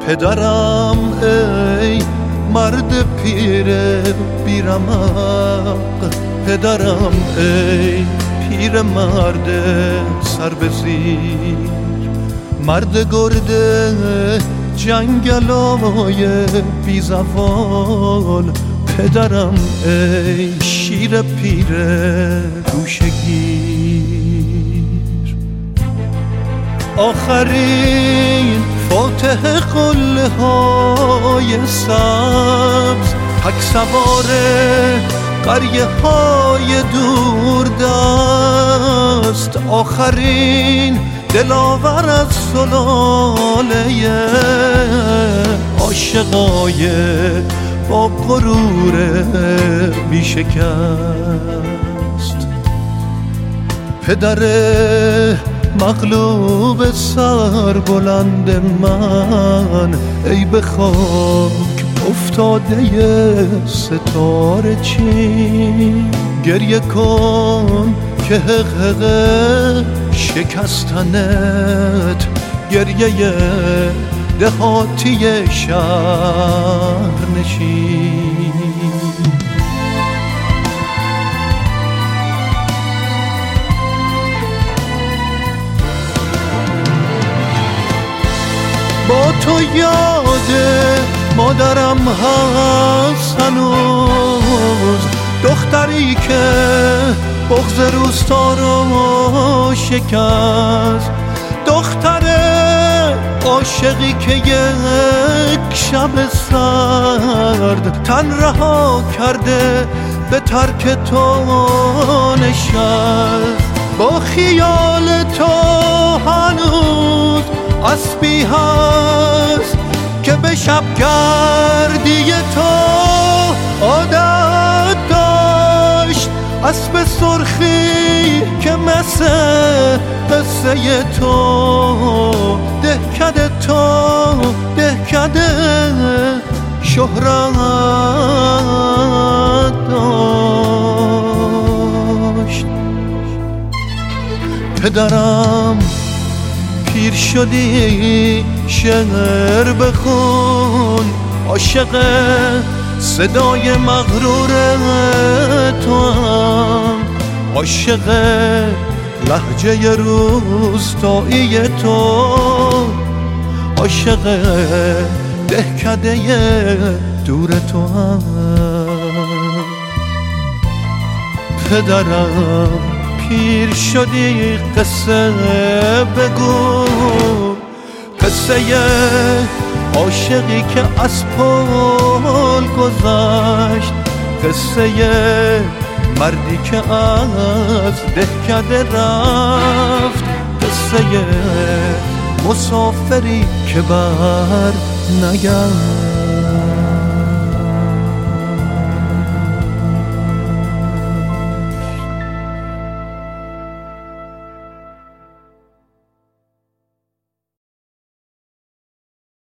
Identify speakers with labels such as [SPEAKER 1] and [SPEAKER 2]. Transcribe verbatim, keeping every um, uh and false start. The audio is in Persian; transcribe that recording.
[SPEAKER 1] پدرم ای مرد پیر بیرمق، پدرم ای پیر مرد سر به زیر، مرد گرده جنگلای بی زوال، پدرم ای شیر پیر گوشگیر. آخرین فاتح قله های سبز، تک سوار قریه های دور دست، آخرین دلاور از سلاله عاشقای با غرور بی شکست. پدر مغلوب سر بلند من، ای به خاک افتاده ستاره چین، گریه کن که حقق شکستنت، گریه دهاتی شهر نشین. با تو یاد مادرم هست هنوز، دختری که بغض روستا رو شکست، دختر عاشقی که یک شب سرد تن رها کرده به ترک تو نشست. با خیال تو هنوز اسبی هست که به شب گردی تو عادت داشت، اسب سرخی که مثل قصه تو دهکده تو دهکده شهرت داشت. پدرم پیر شدی شعر بخون، عاشق صدای مغرور تو هم، عاشق لهجه روستایی تو، عاشق دهکده دور تو هم. پدرم پیر شدی قصه بگو، قصه عاشقی که از پل گذشت، قصه مردی که از دهکده رفت، قصه مسافری که بر نگشت.